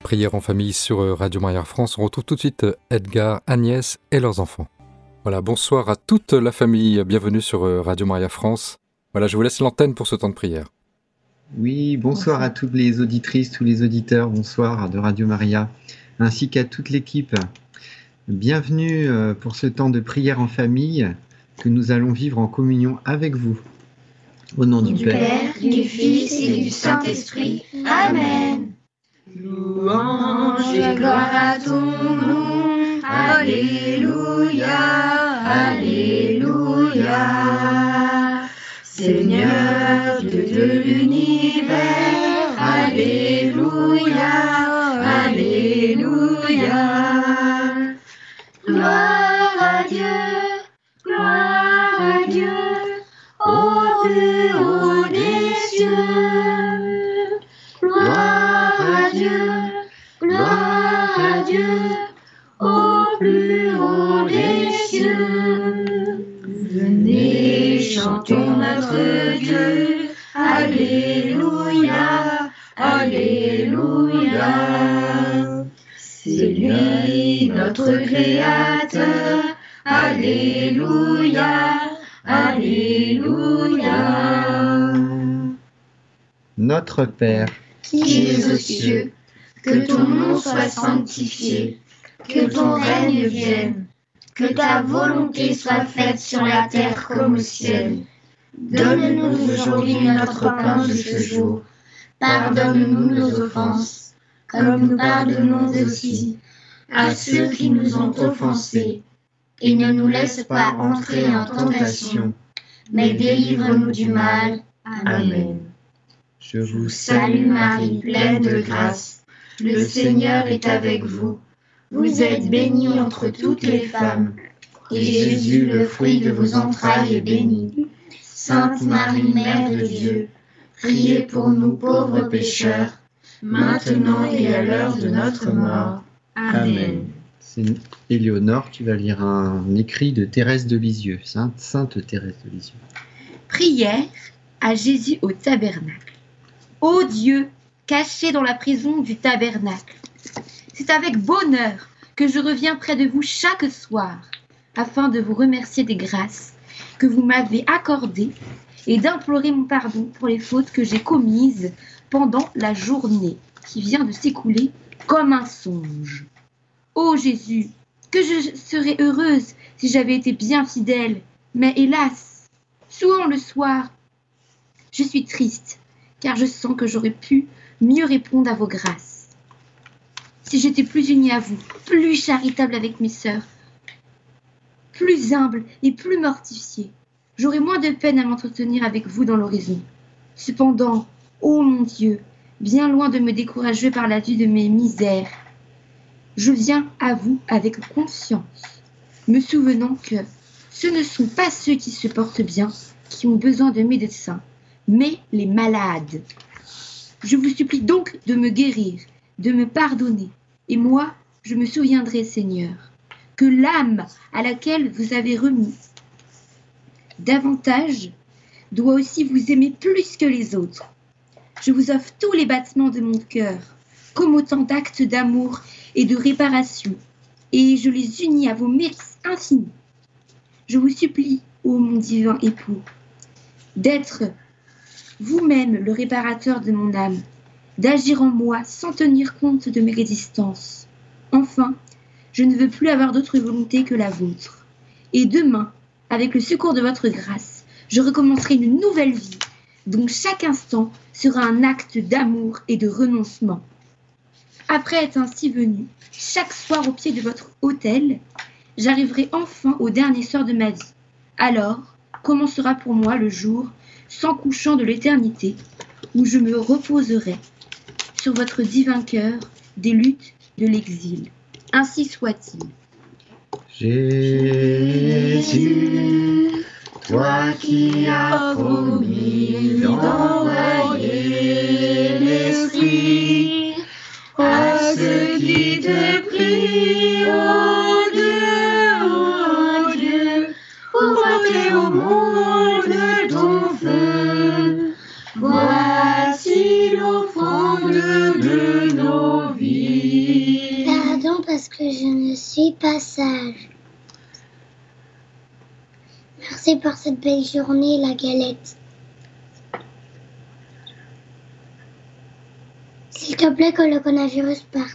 Prière en famille sur Radio Maria France. On retrouve tout de suite Edgar, Agnès et leurs enfants. Voilà, bonsoir à toute la famille. Bienvenue sur Radio Maria France. Voilà, je vous laisse l'antenne pour ce temps de prière. Oui, bonsoir à toutes les auditrices, tous les auditeurs, bonsoir de Radio Maria, ainsi qu'à toute l'équipe. Bienvenue pour ce temps de prière en famille que nous allons vivre en communion avec vous. Au nom du Père, du Fils et du Saint-Esprit. Amen. Louange et gloire à ton nom. Alléluia, Alléluia. Seigneur de l'univers. Alléluia, Alléluia. Gloire à Dieu, au plus haut des cieux. Gloire à Dieu, au plus haut des cieux. Venez, chantons notre Dieu. Alléluia, Alléluia. C'est lui notre Créateur. Alléluia, Alléluia. notre Père, qui es aux cieux, que ton nom soit sanctifié, que ton règne vienne, que ta volonté soit faite sur la terre comme au ciel. Donne-nous aujourd'hui notre pain de ce jour. Pardonne-nous nos offenses, comme nous pardonnons aussi à ceux qui nous ont offensés. Et ne nous laisse pas entrer en tentation, mais délivre-nous du mal. Amen. je vous Salue Marie, pleine de grâce, le Seigneur est avec vous. Vous êtes bénie entre toutes les femmes, et Jésus, le fruit de vos entrailles, est béni. Sainte Marie, Mère de Dieu, priez pour nous pauvres pécheurs, maintenant et à l'heure de notre mort. Amen. C'est Éléonore, tu vas lire un écrit de Thérèse de Lisieux, Sainte Thérèse de Lisieux. Prière à Jésus au tabernacle. Ô Dieu, caché dans la prison du tabernacle, c'est avec bonheur que je reviens près de vous chaque soir, afin de vous remercier des grâces que vous m'avez accordées et d'implorer mon pardon pour les fautes que j'ai commises pendant la journée qui vient de s'écouler comme un songe. Ô Jésus, que je serais heureuse si j'avais été bien fidèle, mais hélas, souvent le soir, je suis triste, car je sens que j'aurais pu mieux répondre à vos grâces. Si j'étais plus unie à vous, plus charitable avec mes sœurs, plus humble et plus mortifiée, j'aurais moins de peine à m'entretenir avec vous dans l'horizon. Cependant, ô mon Dieu, bien loin de me décourager par la vue de mes misères, je viens à vous avec conscience, me souvenant que ce ne sont pas ceux qui se portent bien qui ont besoin de médecins, mais les malades. Je vous supplie donc de me guérir, de me pardonner, et moi, je me souviendrai, Seigneur, que l'âme à laquelle vous avez remis davantage doit aussi vous aimer plus que les autres. Je vous offre tous les battements de mon cœur, comme autant d'actes d'amour et de réparation, et je les unis à vos mérites infinis. Je vous supplie, ô mon divin époux, d'être vous-même le réparateur de mon âme, d'agir en moi sans tenir compte de mes résistances. Enfin, je ne veux plus avoir d'autre volonté que la vôtre. Et demain, avec le secours de votre grâce, je recommencerai une nouvelle vie, dont chaque instant sera un acte d'amour et de renoncement. Après être ainsi venu, chaque soir au pied de votre autel, j'arriverai enfin au dernier sort de ma vie. Alors commencera pour moi le jour sans couchant de l'éternité, où je me reposerai sur votre divin cœur des luttes de l'exil. Ainsi soit-il. Jésus, Toi qui as promis d'envoyer l'Esprit à ceux qui te prient, ô Dieu, pour porter au monde ton feu. Voici l'offrande de nos vies. ne suis pas sage. Merci pour cette belle journée, la galette. S'il te plaît, que le coronavirus parte.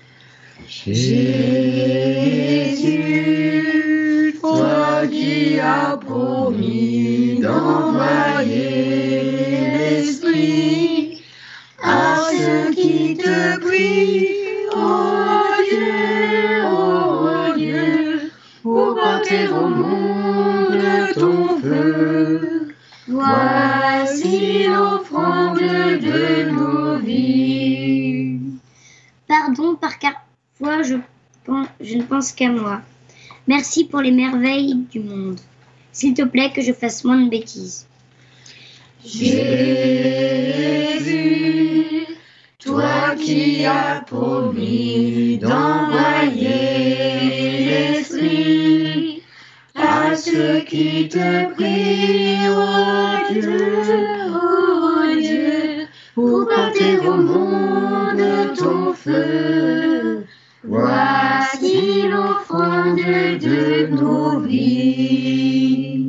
Jésus, toi qui as promis d'envoyer l'Esprit à ceux qui te prient, ô Dieu, pour porter au monde ton feu. Voici l'offrande de nos vies. Pardon, parfois je ne pense qu'à moi. Merci pour les merveilles du monde. S'il te plaît, que je fasse moins de bêtises. Jésus, toi qui as promis d'envoyer l'Esprit à ceux qui te prient, ô Dieu, pour porter au monde ton feu. Voici l'offrande de nos vies.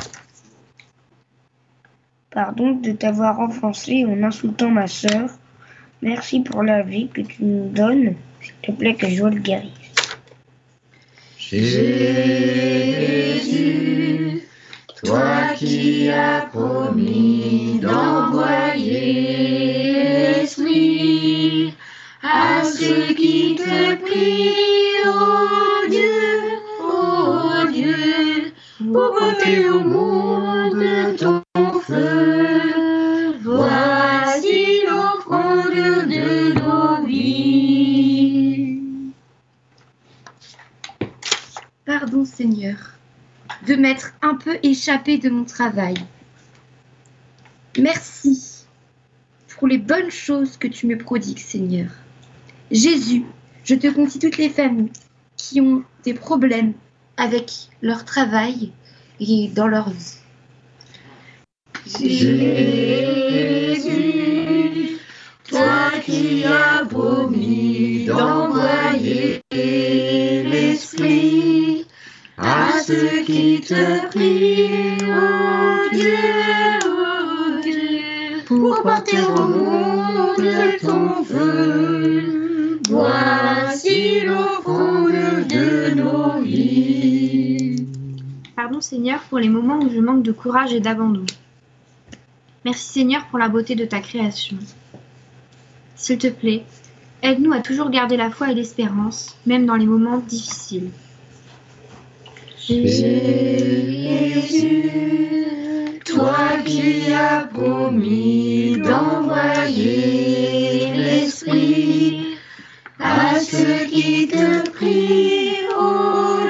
Pardon de t'avoir offensé en insultant ma sœur. Merci pour la vie que tu nous donnes. S'il te plaît, que je le guérisse. Jésus, toi qui as promis d'envoyer l'Esprit à ceux qui te prient, ô Dieu, pour porter au monde ton feu. Voici l'offrande de nos vies. Pardon, Seigneur, de m'être un peu échappé de mon travail. Merci pour les bonnes choses que tu me prodigues, Seigneur. Jésus, je te confie toutes les familles qui ont des problèmes avec leur travail et dans leur vie. Jésus, toi qui as promis d'envoyer l'Esprit à ceux qui te prient, ô Dieu, pour porter au monde ton feu. Voici l'offrande de nos vies. Pardon Seigneur pour les moments où je manque de courage et d'abandon. Merci Seigneur pour la beauté de ta création. S'il te plaît, aide-nous à toujours garder la foi et l'espérance, même dans les moments difficiles. Jésus, toi qui as promis d'envoyer l'Esprit à ceux qui te prient, ô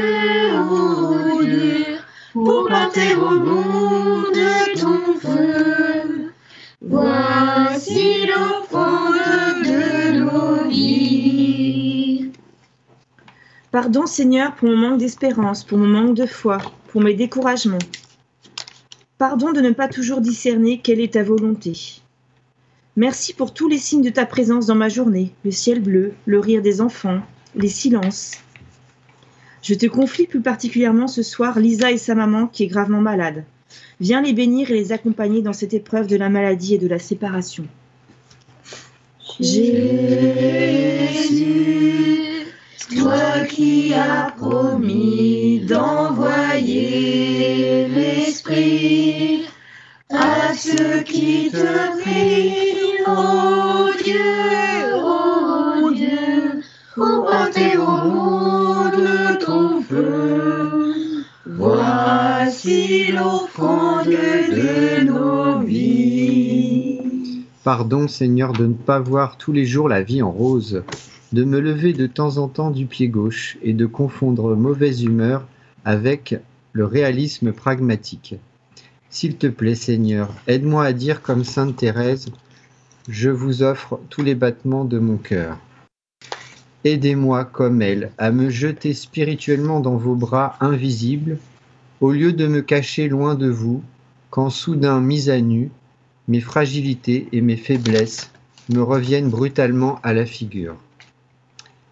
Dieu, pour porter au monde ton feu. Voici l'offrande de nos vies. Pardon Seigneur pour mon manque d'espérance, pour mon manque de foi, pour mes découragements. Pardon de ne pas toujours discerner quelle est ta volonté. Merci pour tous les signes de ta présence dans ma journée, le ciel bleu, le rire des enfants, les silences. Je te confie plus particulièrement ce soir Lisa et sa maman qui est gravement malade. Viens les bénir et les accompagner dans cette épreuve de la maladie et de la séparation. Jésus, toi qui as promis d'envoyer l'Esprit à ceux qui te prient, ô Dieu, pour porter au monde ton feu. Voici l'offrande de nos vies. Pardon, Seigneur, de ne pas voir tous les jours la vie en rose, de me lever de temps en temps du pied gauche et de confondre mauvaise humeur avec le réalisme pragmatique. S'il te plaît, Seigneur, aide-moi à dire comme Sainte Thérèse, « Je vous offre tous les battements de mon cœur ». Aidez-moi, comme elle, à me jeter spirituellement dans vos bras invisibles, au lieu de me cacher loin de vous, quand soudain mis à nu, mes fragilités et mes faiblesses me reviennent brutalement à la figure.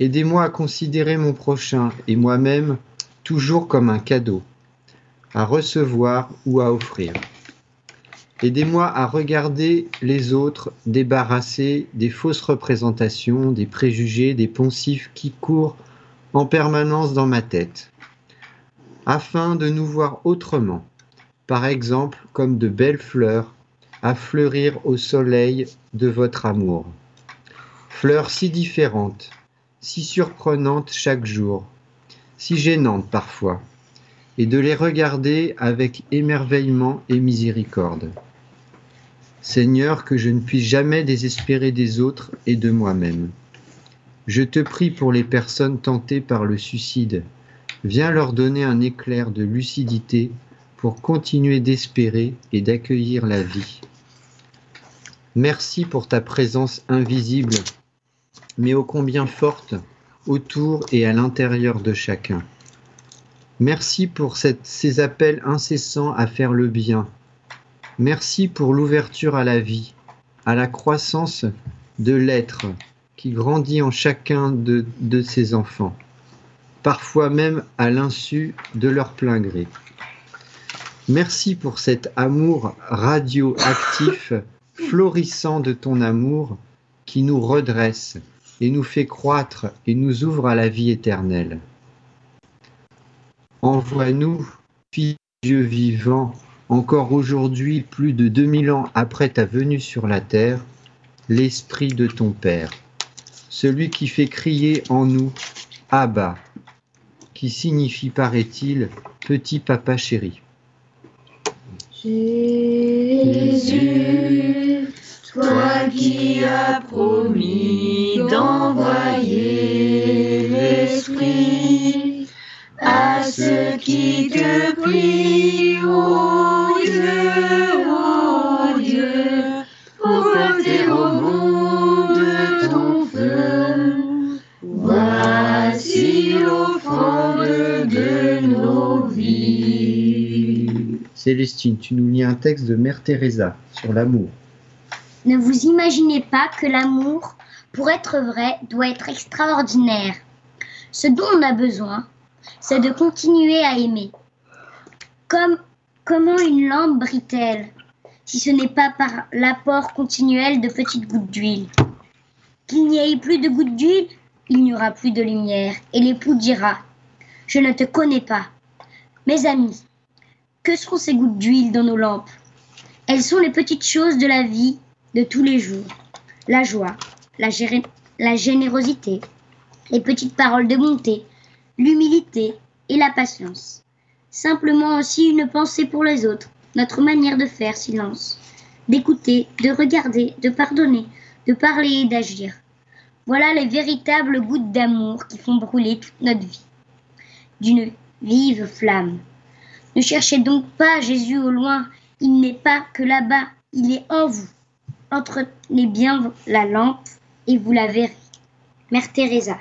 Aidez-moi à considérer mon prochain et moi-même toujours comme un cadeau, à recevoir ou à offrir. Aidez-moi à regarder les autres débarrassés des fausses représentations, des préjugés, des poncifs qui courent en permanence dans ma tête, afin de nous voir autrement, par exemple comme de belles fleurs à fleurir au soleil de votre amour. Fleurs si différentes, si surprenantes chaque jour, si gênantes parfois, et de les regarder avec émerveillement et miséricorde. Seigneur, que je ne puisse jamais désespérer des autres et de moi-même. Je te prie pour les personnes tentées par le suicide. Viens leur donner un éclair de lucidité pour continuer d'espérer et d'accueillir la vie. Merci pour ta présence invisible, mais ô combien forte, autour et à l'intérieur de chacun. Merci pour ces appels incessants à faire le bien. Merci pour l'ouverture à la vie, à la croissance de l'être qui grandit en chacun de ses enfants, parfois même à l'insu de leur plein gré. Merci pour cet amour radioactif, florissant de ton amour, qui nous redresse et nous fait croître et nous ouvre à la vie éternelle. Envoie-nous, Fils de Dieu vivant, encore aujourd'hui, plus de 2000 ans après ta venue sur la terre, l'Esprit de ton Père, celui qui fait crier en nous « Abba », qui signifie, paraît-il, « petit papa chéri ». Jésus, toi qui as promis d'envoyer l'Esprit à ceux qui te prient, ô Dieu, pour porter au monde ton feu. Voici l'offrande de nos vies. Célestine, tu nous lis un texte de Mère Teresa sur l'amour. Ne vous imaginez pas que l'amour, pour être vrai, doit être extraordinaire. Ce dont on a besoin, c'est de continuer à aimer. Comment une lampe brille-t-elle, si ce n'est pas par l'apport continuel de petites gouttes d'huile? Qu'il n'y ait plus de gouttes d'huile, il n'y aura plus de lumière, et l'époux dira « Je ne te connais pas ». Mes amis, que sont ces gouttes d'huile dans nos lampes? Elles sont les petites choses de la vie de tous les jours. La joie, la générosité, les petites paroles de bonté, l'humilité et la patience. Simplement aussi une pensée pour les autres, notre manière de faire silence, d'écouter, de regarder, de pardonner, de parler et d'agir. Voilà les véritables gouttes d'amour qui font brûler toute notre vie, d'une vive flamme. Ne cherchez donc pas Jésus au loin, il n'est pas que là-bas, il est en vous. Entretenez bien la lampe et vous la verrez. Mère Teresa.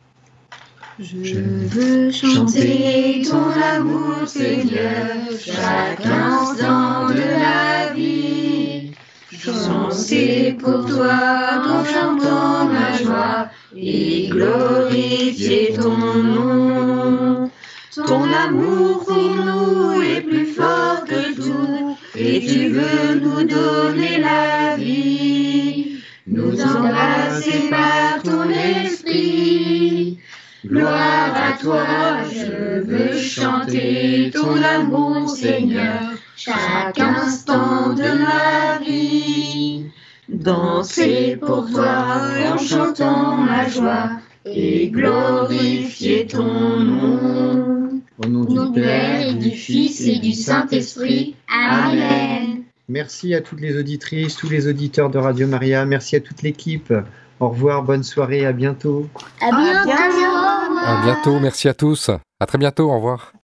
Je veux chanter ton amour, Seigneur, chaque instant de la vie. Chanter pour toi en chantant ma joie et glorifier ton nom. Ton amour pour nous est plus fort que tout et tu veux nous donner la vie. Nous embrasser par ton esprit. Gloire à toi, je veux chanter ton amour, Seigneur, chaque instant de ma vie. Danser pour toi en chantant ma joie et glorifier ton nom. Au nom du Père et du Fils et du Saint-Esprit. Amen. Merci à toutes les auditrices, tous les auditeurs de Radio Maria. Merci à toute l'équipe. Au revoir, bonne soirée, à bientôt. À bientôt. À bientôt, merci à tous. À très bientôt, au revoir.